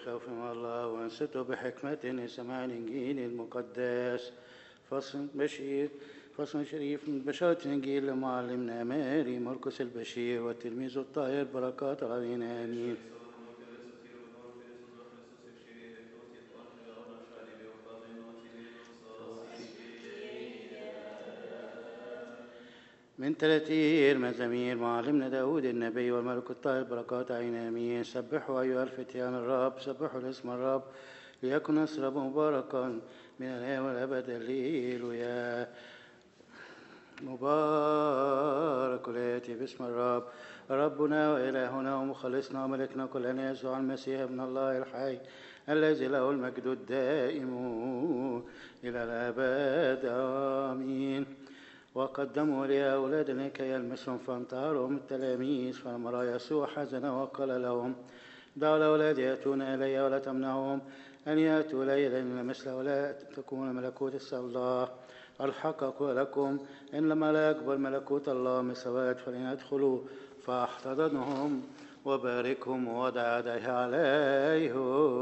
بخوف من الله وانصتوا بحكمة لسماع الإنجيل المقدس. فصل شريف من بشارة الإنجيل لمعلمنا ماري مرقس البشير والتلميذ الطاهر بركات علينا آمين. من تلاتير مزامير معلمنا داود النبي والملك الطاهر بركات عين آمين. سبحوا أيها الفتيان الرب، سبحوا الاسم الرب، ليكن نصر مباركا من الآن والأبد. هللويا. مبارك الآتي باسم الرب، ربنا وإلهنا ومخلصنا وملكنا كلنا يسوع المسيح ابن الله الحي، الذي له المجد الدائم إلى الأبد آمين. وقدموا لي أولادنا كي يلمسهم فانتهرهم التلاميذ، فلما رأى يسوع حزن وقال لهم: دعوا الأولاد يأتون إلي ولا تمنعهم أن يأتوا إلي، لأن مثل ولا تكون ملكوت الله. الحق أقول لكم إن لما لا يقبل ملكوت الله مثل ولد فليدخلوا. فاحتضنهم وباركهم ووضع يديه عليهم